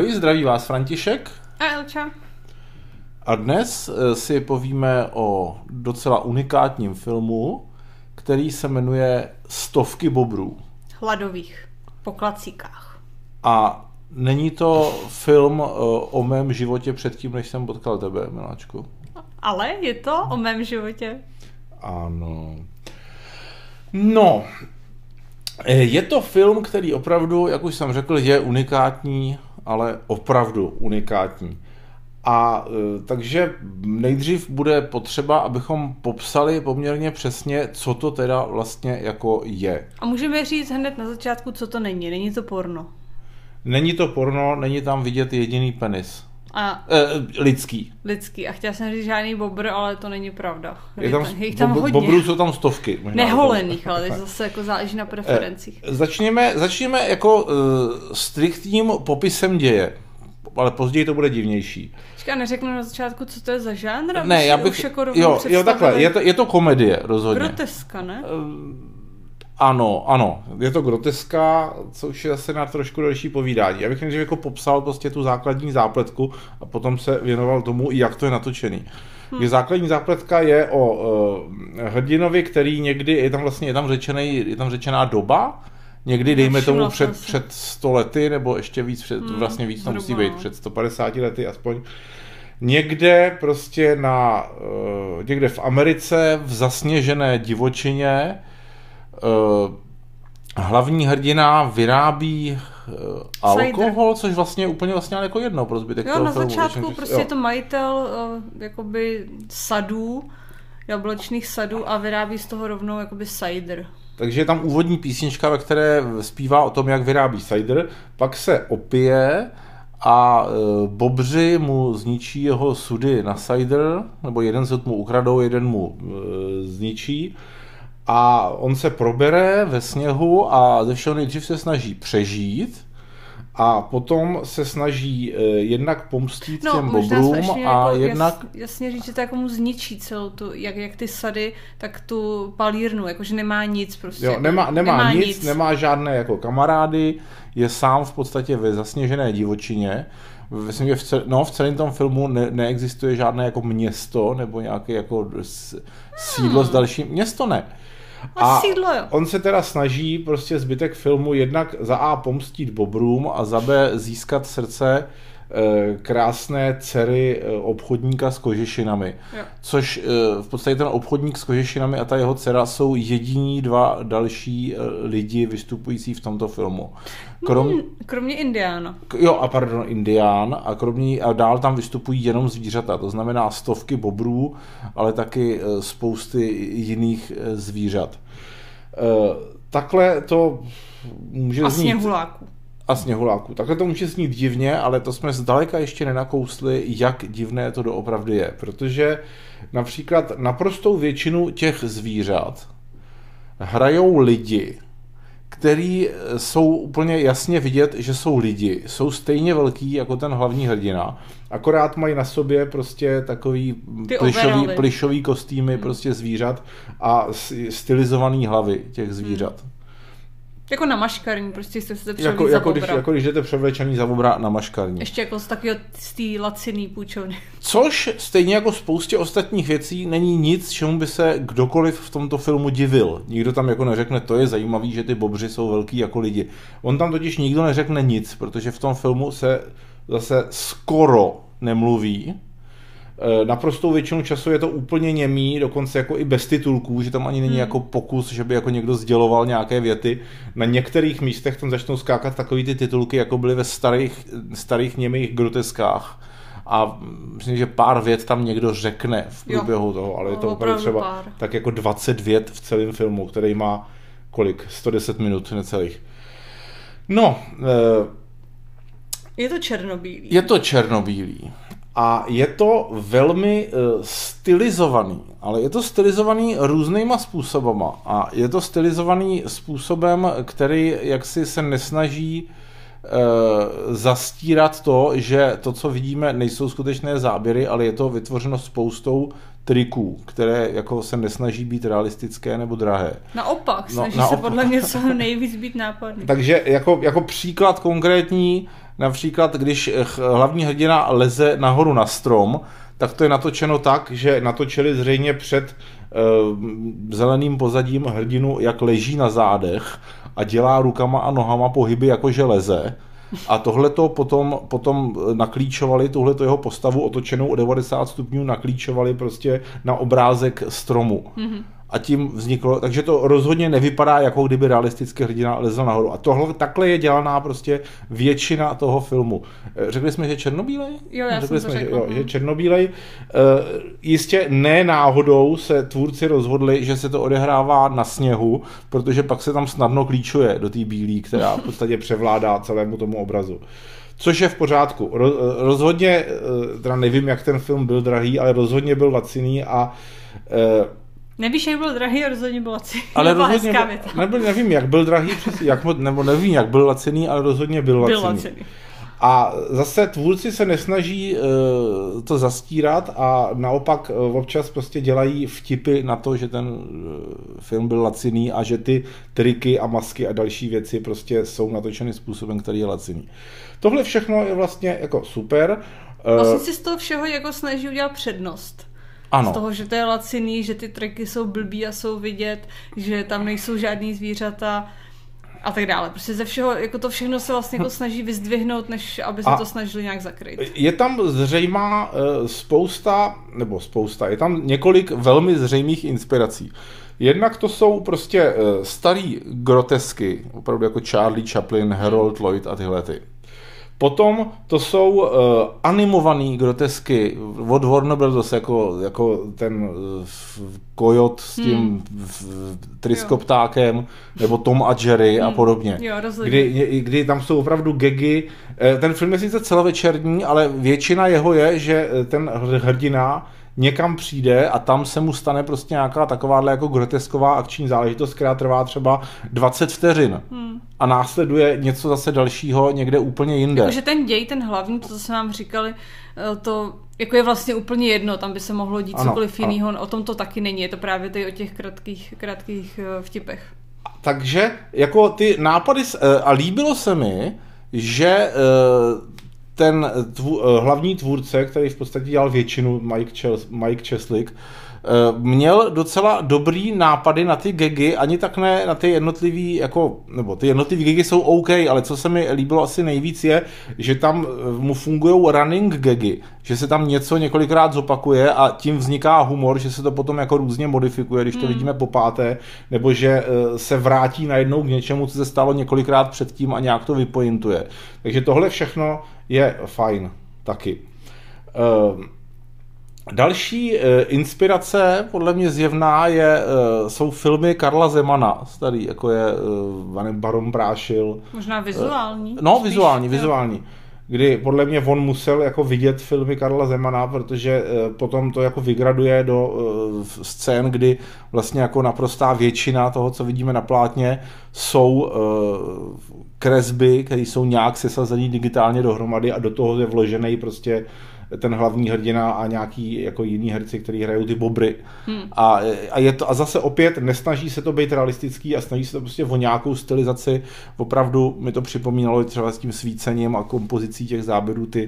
Ahoj, zdraví vás František. A Elča. A dnes si povíme o docela unikátním filmu, který se jmenuje Stovky bobrů. Hladových, po klacíkách. A není to film o mém životě předtím, než jsem potkal tebe, miláčku. Ale je to o mém životě. Ano. No, je to film, který opravdu, jak už jsem řekl, je unikátní, ale opravdu unikátní. A takže nejdřív bude potřeba, abychom popsali poměrně přesně, co to teda vlastně jako je. A můžeme říct hned na začátku, co to není. Není to porno. Není to porno, není tam vidět jediný penis. Lidský. Lidský. A chtěla jsem říct žádný bobr, ale to není pravda. Je tam hodně. Bobrů jsou tam stovky. Neholených, ale to zase jako záleží na preferencích. Začněme jako striktním popisem děje. Ale později to bude divnější. Počkej, neřeknu na začátku, co to je za žánr? Ne, já bych... Jo, takhle, je to komedie, rozhodně. Groteska, ne? Ano, je to groteska, což je zase na trošku další povídání. Já bych nejdřív jako popsal prostě tu základní zápletku a potom se věnoval tomu, jak to je natočený. Základní zápletka je o hrdinovi, který někdy, je tam řečená doba, někdy dejme tomu před 100 lety, nebo ještě víc, vlastně víc to musí být, před 150 lety aspoň. Někde prostě někde v Americe, v zasněžené divočině, hlavní hrdina vyrábí alkohol, což vlastně úplně ale jako jedno pro zbytek toho na filmu. začátku prostě je to majitel jakoby sadů, jablečných sadů a vyrábí z toho rovnou jakoby cider. Takže je tam úvodní písnička, ve které zpívá o tom, jak vyrábí cider, pak se opije a bobři mu zničí jeho sudy na cider, nebo jeden sud mu ukradou, jeden mu zničí. A on se probere ve sněhu a ze všeho nejdřív se snaží přežít a potom se snaží jednak pomstít těm bobrům a jako jednak... Jasně říct, že to jako mu zničí celou tu, jak ty sady, tak tu palírnu, jakože nemá nic prostě. Jo, nemá nic, nemá žádné jako kamarády, je sám v podstatě ve zasněžené divočině. Myslím, že v celém tom filmu neexistuje žádné jako město nebo nějaké jako sídlo s dalším... Město ne. A on se teda snaží prostě zbytek filmu jednak za A pomstít bobrům a za B získat srdce krásné dcery obchodníka s kožešinami. Jo. Což v podstatě ten obchodník s kožešinami a ta jeho dcera jsou jediní dva další lidi vystupující v tomto filmu. Kromě Indiána. Indián a dál tam vystupují jenom zvířata, to znamená stovky bobrů, ale taky spousty jiných zvířat. Takhle to může znít... A sněhuláků. Takhle to může znít divně, ale to jsme zdaleka ještě nenakousli, jak divné to doopravdy je. Protože například naprostou většinu těch zvířat hrajou lidi, který jsou úplně jasně vidět, že jsou lidi. Jsou stejně velký jako ten hlavní hrdina. Akorát mají na sobě prostě takový plišový kostýmy prostě zvířat a stylizovaný hlavy těch zvířat. Jako na maškarní, prostě jste se převlít za bobra. Jako když jdete převlečený za bobra na maškarní. Ještě jako z té laciný půjčovny. Což stejně jako spoustě ostatních věcí není nic, čemu by se kdokoliv v tomto filmu divil. Nikdo tam jako neřekne, to je zajímavý, že ty bobři jsou velký jako lidi. On tam totiž nikdo neřekne nic, protože v tom filmu se zase skoro nemluví. Naprostou většinu času je to úplně němý, dokonce jako i bez titulků, že tam ani není jako pokus, že by jako někdo sděloval nějaké věty. Na některých místech tam začnou skákat takový ty titulky, jako byly ve starých němých groteskách. A myslím, že pár vět tam někdo řekne v průběhu toho, ale je to opravdu třeba tak jako 20 vět v celém filmu, který má 110 minut necelých. No. Je to černobílý. A je to velmi stylizovaný, ale je to stylizovaný různýma způsobama a je to stylizovaný způsobem, který jaksi se nesnaží zastírat to, že to, co vidíme, nejsou skutečné záběry, ale je to vytvořeno spoustou triků, které jako se nesnaží být realistické nebo drahé. Naopak, snaží se podle mě co nejvíc být nápadný. Takže jako příklad konkrétní, například, když hlavní hrdina leze nahoru na strom, tak to je natočeno tak, že natočili zřejmě před zeleným pozadím hrdinu, jak leží na zádech a dělá rukama a nohama pohyby, jakože leze. A tohleto potom naklíčovali, tuhleto jeho postavu otočenou o 90 stupňů naklíčovali prostě na obrázek stromu. Mm-hmm. A tím vzniklo, takže to rozhodně nevypadá, jako kdyby realisticky hrdina lezl nahoru. A tohle, takhle je dělaná prostě většina toho filmu. Řekli jsme, že černobílej? Jo, já jsem to řekla. Že černobílej. Jistě ne náhodou se tvůrci rozhodli, že se to odehrává na sněhu, protože pak se tam snadno klíčuje do té bílý, která v podstatě převládá celému tomu obrazu. Což je v pořádku. Rozhodně, teda nevím, jak ten film byl drahý, ale rozhodně byl laciný a nevíš, jak byl drahý a rozhodně byl laciný. Ale rozhodně nevím, jak byl drahý, nebo nevím, jak byl laciný, ale rozhodně byl laciný. A zase tvůrci se nesnaží to zastírat a naopak občas prostě dělají vtipy na to, že ten film byl laciný a že ty triky a masky a další věci prostě jsou natočeny způsobem, který je laciný. Tohle všechno je vlastně jako super. Vlastně si z toho všeho jako snaží udělat přednost. Ano. Z toho, že to je laciný, že ty triky jsou blbý a jsou vidět, že tam nejsou žádný zvířata a tak dále. Prostě ze všeho, jako to všechno se vlastně jako snaží vyzdvihnout, než aby se to snažili nějak zakryt. Je tam zřejmá je tam několik velmi zřejmých inspirací. Jednak to jsou prostě starý grotesky, opravdu jako Charlie Chaplin, Harold Lloyd a tyhle ty. Potom to jsou animované grotesky od Warner Bros. Jako ten kojot s tím tryskoptákem, nebo Tom a Jerry a podobně. Jo, kdy tam jsou opravdu gagy. Ten film je sice celovečerní, ale většina jeho je, že ten hrdina někam přijde a tam se mu stane prostě nějaká takováhle jako grotesková akční záležitost, která trvá třeba 20 vteřin. A následuje něco zase dalšího někde úplně jinde. Jakože ten děj, ten hlavní, to, co jsme vám říkali, to jako je vlastně úplně jedno, tam by se mohlo dít cokoliv jinýho, o tom to taky není, je to právě tady o těch krátkých vtipech. Takže jako ty nápady, a líbilo se mi, že ten hlavní tvůrce, který v podstatě dělal většinu, Mike Cheslick, měl docela dobrý nápady na ty gagy, ani tak ne na ty jednotlivý, nebo ty jednotlivý gagy jsou OK, ale co se mi líbilo asi nejvíc je, že tam mu fungujou running gagy, že se tam něco několikrát zopakuje a tím vzniká humor, že se to potom jako různě modifikuje, když to vidíme po páté, nebo že se vrátí najednou k něčemu, co se stalo několikrát předtím a nějak to vypointuje. Takže tohle všechno je fajn taky. Další inspirace, podle mě zjevná, jsou filmy Karla Zemana, starý, jako je Baron Brášil. Možná vizuální? No, vizuální. Kdy podle mě on musel jako vidět filmy Karla Zemana, protože potom to jako vygraduje do scén, kdy vlastně jako naprostá většina toho, co vidíme na plátně, jsou kresby, které jsou nějak sesazený digitálně dohromady a do toho je vložený prostě ten hlavní hrdina a nějaký jako jiný herci, kteří hrajou ty bobry. A zase opět nesnaží se to být realistický a snaží se to prostě o nějakou stylizaci. Opravdu mi to připomínalo třeba s tím svícením a kompozicí těch záběrů ty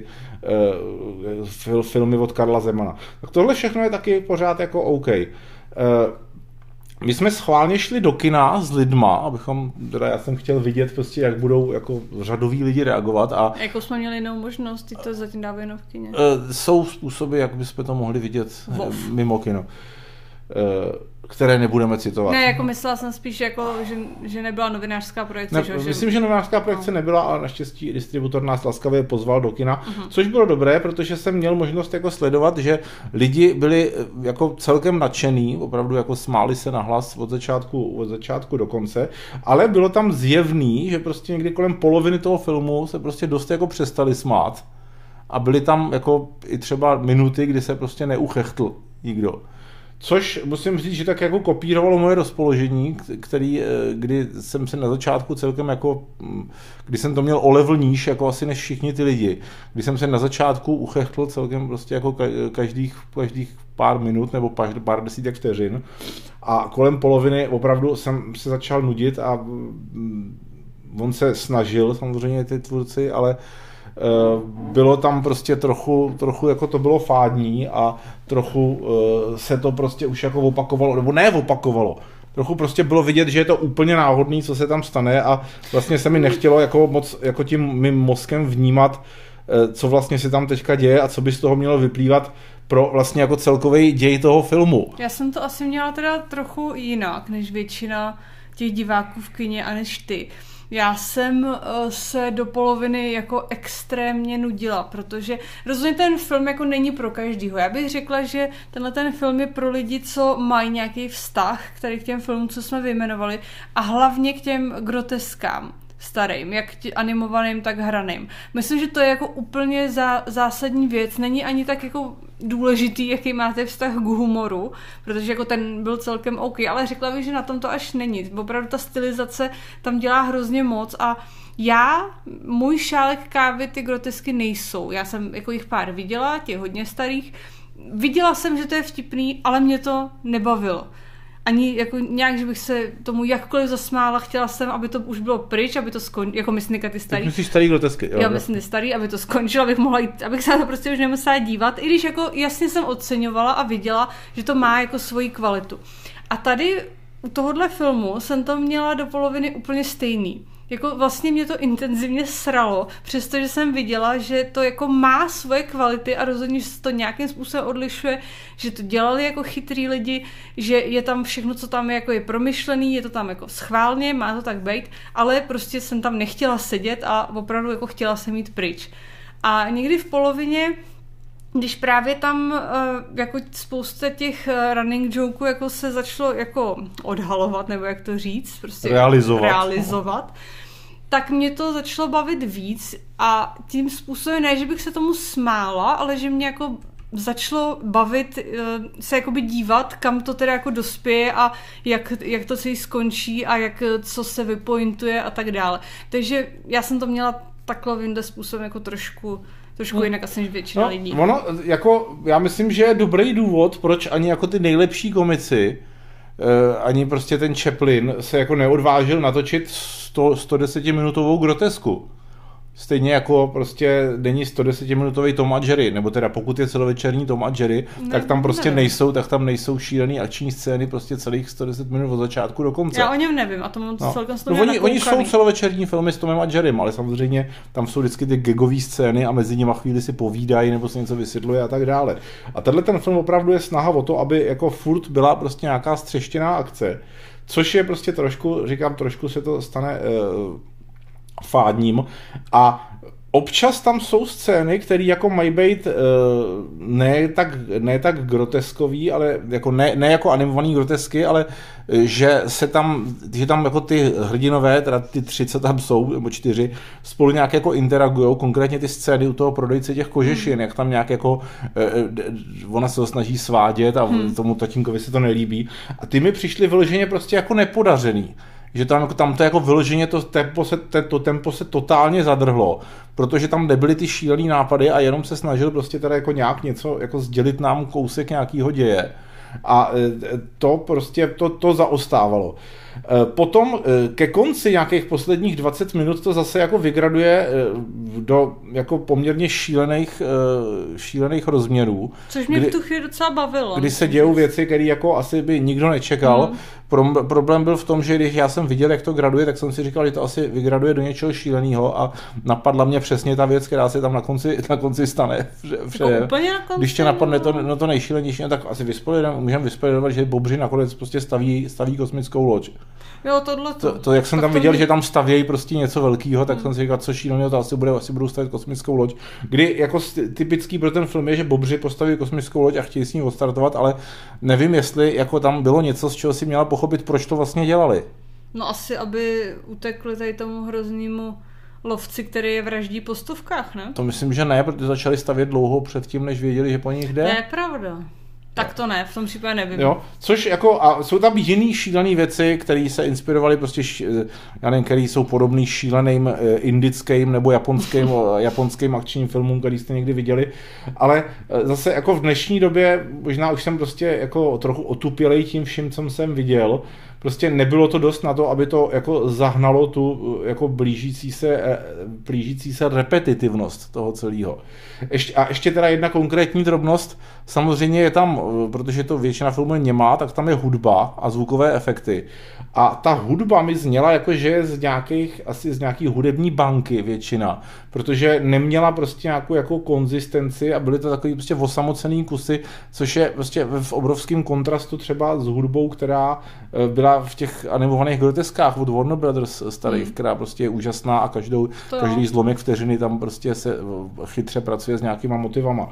filmy od Karla Zemana. Tak tohle všechno je taky pořád jako OK. My jsme schválně šli do kina s lidma, abychom, teda já jsem chtěl vidět prostě, jak budou jako řadoví lidi reagovat. A jako jsme měli jinou možnost, ty to zatím dávají jenom v kině. Jsou způsoby, jak bychom to mohli vidět mimo kino, které nebudeme citovat. Ne, jako myslela jsem spíš, jako, že nebyla novinářská projekce. Myslím, že novinářská projekce nebyla, ale naštěstí distributor nás laskavě pozval do kina, což bylo dobré, protože jsem měl možnost jako sledovat, že lidi byli jako celkem nadšený, opravdu jako smáli se nahlas od začátku do konce, ale bylo tam zjevný, že prostě někdy kolem poloviny toho filmu se prostě dost jako přestali smát a byly tam jako i třeba minuty, kdy se prostě neuchechtl nikdo. Což musím říct, že tak jako kopírovalo moje rozpoložení, kdy jsem se na začátku celkem jako, kdy jsem to měl o level níž, jako asi než všichni ty lidi, kdy jsem se na začátku uchechtl celkem prostě jako každých pár minut nebo pár desítek vteřin a kolem poloviny opravdu jsem se začal nudit a on se snažil samozřejmě ty tvůrci, ale bylo tam prostě trochu jako to bylo fádní a trochu se to prostě už jako opakovalo, nebo ne opakovalo. Trochu prostě bylo vidět, že je to úplně náhodný, co se tam stane a vlastně se mi nechtělo jako moc jako tím mým mozkem vnímat, co vlastně se tam teďka děje a co by z toho mělo vyplývat pro vlastně jako celkový děj toho filmu. Já jsem to asi měla teda trochu jinak, než většina těch diváků v kině a než ty. Já jsem se do poloviny jako extrémně nudila, protože rozhodně ten film jako není pro každýho. Já bych řekla, že tenhle ten film je pro lidi, co mají nějaký vztah k těm filmům, co jsme vyjmenovali, a hlavně k těm groteskám starým, jak animovaným, tak hraným. Myslím, že to je jako úplně zásadní věc. Není ani tak jako důležitý, jaký máte vztah k humoru, protože jako ten byl celkem OK, ale řekla bych, že na tom to až není. Opravdu ta stylizace tam dělá hrozně moc a můj šálek kávy ty grotesky nejsou. Já jsem jako jich pár viděla, těch hodně starých. Viděla jsem, že to je vtipný, ale mě to nebavilo. Ani jako nějak, že bych se tomu jakkoliv zasmála, chtěla jsem, aby to už bylo pryč, aby to skončilo, jako myslím ty starý. Tak myslíš starý grotesky, jo? Já myslím ty starý, aby to skončilo, abych mohla jít, abych se na to prostě už nemusela dívat, i když jako jasně jsem oceňovala a viděla, že to má jako svoji kvalitu. A tady u tohohle filmu jsem to měla do poloviny úplně stejný. Jako vlastně mě to intenzivně sralo, přestože jsem viděla, že to jako má svoje kvality a rozhodně se to nějakým způsobem odlišuje, že to dělali jako chytrý lidi, že je tam všechno, co tam je, jako je promyšlený, je to tam jako schválně, má to tak být, ale prostě jsem tam nechtěla sedět a opravdu jako chtěla jsem jít pryč. A někdy v polovině, když právě tam jako spousta těch running jokeů jako se začalo jako odhalovat, nebo jak to říct, prostě realizovat, tak mě to začalo bavit víc a tím způsobem ne, že bych se tomu smála, ale že mě jako začalo bavit se jakoby dívat, kam to teda jako dospěje a jak to celý skončí a co se vypointuje a tak dále. Takže já jsem to měla takovým způsobem jako trošku jinak asi než většina lidí. Ono, jako, já myslím, že je dobrý důvod, proč ani jako ty nejlepší komici, ani prostě ten Chaplin se jako neodvážil natočit 110-minutovou grotesku. Stejně jako prostě není 110-minutový Tom a Jerry, nebo teda pokud je celovečerní Tom a Jerry, tak tam prostě nejsou šílený akční scény prostě celých 110 minut od začátku do konce. Já o něm nevím a tomu celkem oni jsou celovečerní filmy s Tomem a Jerrym, ale samozřejmě tam jsou vždycky ty gagové scény a mezi nimi chvíli si povídají nebo se něco vysvětluje a tak dále. A tenhle ten film opravdu je snaha o to, aby jako furt byla prostě nějaká střeštěná akce, což je prostě trošku se to stane fádním a občas tam jsou scény, které jako mají být ne tak groteskový, ale jako ne jako animovaný grotesky, ale že tam jako ty hrdinové, teda ty 3, co tam jsou, nebo 4, spolu nějak jako interagujou, konkrétně ty scény u toho prodejce těch kožešin, jak tam nějak jako ona se ho snaží svádět a tomu tatínkovi se to nelíbí a ty mi přišly vyloženě prostě jako nepodařený. Že tam to jako vyloženě to tempo se totálně zadrhlo, protože tam nebyly ty šílený nápady a jenom se snažil prostě teda jako nějak něco jako sdělit nám kousek nějakýho děje. A to prostě to zaostávalo. Potom ke konci nějakých posledních 20 minut to zase jako vygraduje do jako poměrně šílených rozměrů. Což mě v tu chvíli docela bavilo. Kdy se dějou věci, které jako asi by nikdo nečekal. Problém byl v tom, že když já jsem viděl, jak to graduje, tak jsem si říkal, že to asi vygraduje do něčeho šíleného a napadla mě přesně ta věc, která se tam na konci stane. Jako úplně na konci? Když tě napadne to nejšílenější, tak asi můžeme vyspoilerovat, že Bobři nakonec prostě staví kosmickou loď. Jo, tohleto. To jak jsem tam viděl, že tam stavějí prostě něco velkého, tak jsem si říkal, co šíleného, to asi budou stavět kosmickou loď. Kdy jako typický pro ten film je, že Bobři postaví kosmickou loď a chtějí s ní odstartovat, ale nevím, jestli jako tam bylo něco, z čeho si měla pochopit, proč to vlastně dělali. No asi, aby utekli tady tomu hroznému lovci, který je vraždí po stovkách, ne? To myslím, že ne, protože začali stavět dlouho předtím, než věděli, že po nich jde. To je pravda. Tak to ne, v tom případě nevím. Jo, což jako, a jsou tam jiný šílený věci, které se inspirovaly prostě, já nevím, které jsou podobný šíleným indickým nebo japonským akčním filmům, který jste někdy viděli, ale zase jako v dnešní době, možná už jsem prostě jako trochu otupělej tím vším, co jsem viděl, prostě nebylo to dost na to, aby to jako zahnalo tu jako blížící se repetitivnost toho celého. Ještě teda jedna konkrétní drobnost, samozřejmě je tam, protože to většina filmů němá, tak tam je hudba a zvukové efekty. A ta hudba mi zněla jako, že je z nějaký hudební banky většina, protože neměla prostě nějakou jako konzistenci a byly to takový prostě osamocený kusy, což je prostě v obrovském kontrastu třeba s hudbou, která byla v těch animovaných groteskách od Warner Brothers starých, která prostě je úžasná a každý zlomek vteřiny tam prostě se chytře pracuje s nějakýma motivama.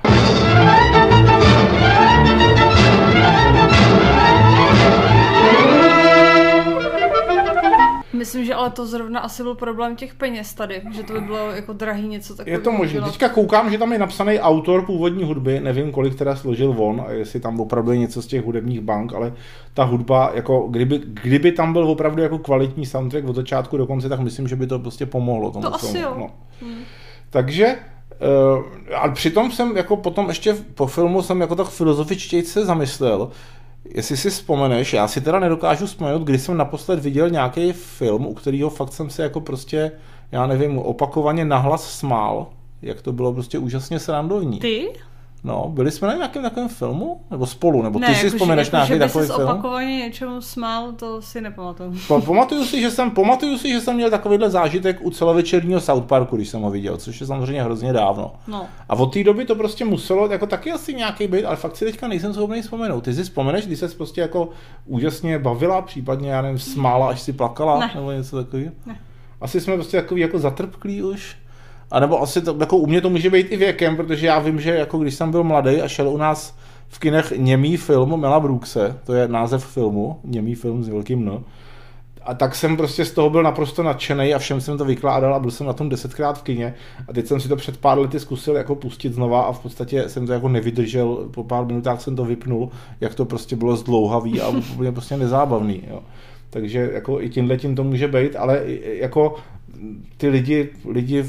Myslím, že ale to zrovna asi byl problém těch peněz tady, že to by bylo jako drahý něco takového. Je to možné. Teďka koukám, že tam je napsaný autor původní hudby, nevím, kolik teda složil on, a jestli tam opravdu je něco z těch hudebních bank, ale ta hudba, jako kdyby tam byl opravdu jako kvalitní soundtrack od začátku do konce, tak myslím, že by to prostě pomohlo tomu. To asi jo. No. Takže ale přitom jsem jako potom ještě po filmu jsem jako tak filozofičtěji se zamyslel, jestli si vzpomeneš, já si teda nedokážu vzpomenout, kdy jsem naposled viděl nějaký film, u kterého fakt jsem se jako prostě, já nevím, opakovaně nahlas smál, jak to bylo prostě úžasně srandovní. Ty? No, byli jsme na nějakém takovém filmu? Nebo spolu? Nebo ty si vzpomeneš nějaký takový film? Ne, že opakovaně něčemu smál, to si nepamatuju. Pamatuju si, že jsem měl takovýhle zážitek u celovečerního South Parku, když jsem ho viděl, což je samozřejmě hrozně dávno. No. A od té doby to prostě muselo jako taky asi nějaký být, ale fakt si teďka nejsem schopný vzpomenout. Ty si vzpomeneš, když ses prostě jako úžasně bavila, případně, já nevím, smála, až si plakala? Ne. Nebo něco takového? Ne. Asi jsme prostě takový jako zatrpklí už. A nebo asi to, jako u mě to může být i věkem, protože já vím, že jako když jsem byl mladý a šel u nás v kinech němý film Mela Brookse, to je název filmu, němý film s velkým N, a tak jsem prostě z toho byl naprosto nadšenej a všem jsem to vykládal a byl jsem na tom 10krát v kině a teď jsem si to před pár lety zkusil jako pustit znova a v podstatě jsem to jako nevydržel, po pár minutách jsem to vypnul, jak to prostě bylo zdlouhavý a úplně prostě nezábavný, jo. Takže jako i tímhletím to může být, ale jako ty lidi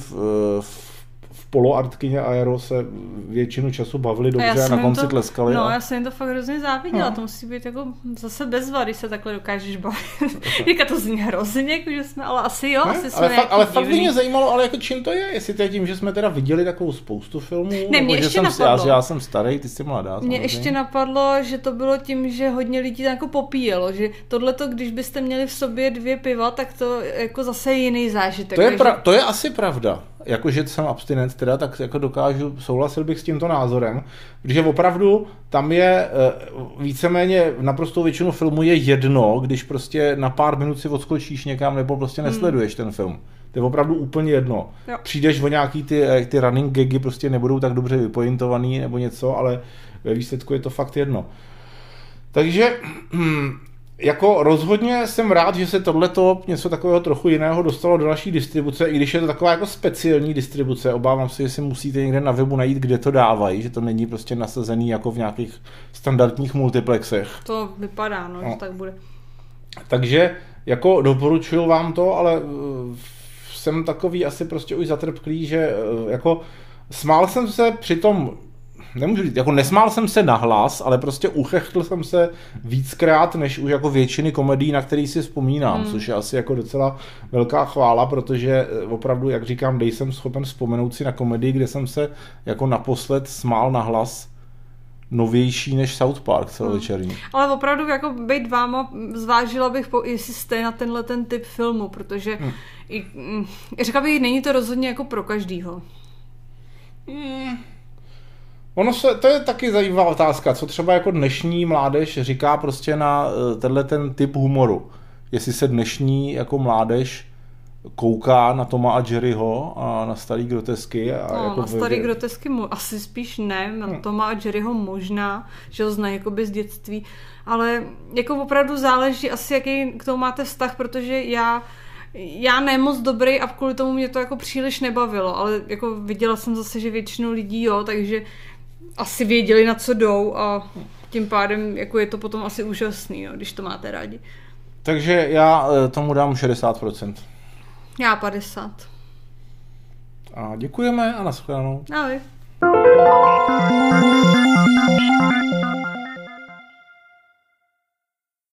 v poloartkyně Aero se většinu času bavili dobře a na konci tleskali. No, já jsem jim to fakt hrozně záviděla, to musí být jako zase bezva, když se takhle dokážeš bavit. Říká to zní hrozně, jako, že jsme, ale asi jo, asi jsme ale fakt by mě zajímalo, ale jako čím to je, jestli to je tím, že jsme teda viděli takovou spoustu filmů, ne, mě ještě napadlo. Já jsem starý, ty jsi mladá. Mně ještě napadlo, že to bylo tím, že hodně lidí jako popíjelo, že tohleto, když byste měli v sobě 2 piva, tak to jako zase je jiný zážitek. To je asi pravda. Jakože jsem abstinent teda, tak jako souhlasil bych s tímto názorem, protože opravdu tam je víceméně naprostou většinu filmu je jedno, když prostě na pár minut si odskočíš někam nebo prostě nesleduješ ten film. To je opravdu úplně jedno. Jo. Přijdeš o nějaký ty running gagy prostě nebudou tak dobře vypointovaný nebo něco, ale ve výsledku je to fakt jedno. Takže jako rozhodně jsem rád, že se tohleto něco takového trochu jiného dostalo do naší distribuce, i když je to taková jako speciální distribuce. Obávám se, že si musíte někde na webu najít, kde to dávají, že to není prostě nasazený jako v nějakých standardních multiplexech. To vypadá, no, že tak bude. Takže jako doporučuju vám to, ale jsem takový asi prostě už zatrpklý, že jako smál jsem se při tom, nemůžu říct, jako nesmál jsem se nahlas, ale prostě uchechtl jsem se víckrát, než už jako většiny komedií, na který si vzpomínám, což je asi jako docela velká chvála, protože opravdu, jak říkám, nejsem schopen vzpomenout si na komedii, kde jsem se jako naposled smál nahlas novější než South Park celovečerní. Ale opravdu jako být váma, zvážila bych, jestli jste na tenhle ten typ filmu, protože řekla bych, není to rozhodně jako pro každýho. To je taky zajímavá otázka, co třeba jako dnešní mládež říká prostě na tenhle ten typ humoru. Jestli se dnešní jako mládež kouká na Toma a Jerryho a na starý grotesky. Jako na starý grotesky asi spíš ne, na Toma a Jerryho možná, že ho znají jakoby z dětství, ale jako opravdu záleží asi, jaký k tomu máte vztah, protože já ne moc dobrý a kvůli tomu mě to jako příliš nebavilo, ale jako viděla jsem zase, že většinu lidí jo, takže asi věděli, na co jdou a tím pádem jako je to potom asi úžasný, jo, když to máte rádi. Takže já tomu dám 60%. Já 50%. A děkujeme a nashledanou. Ahoj.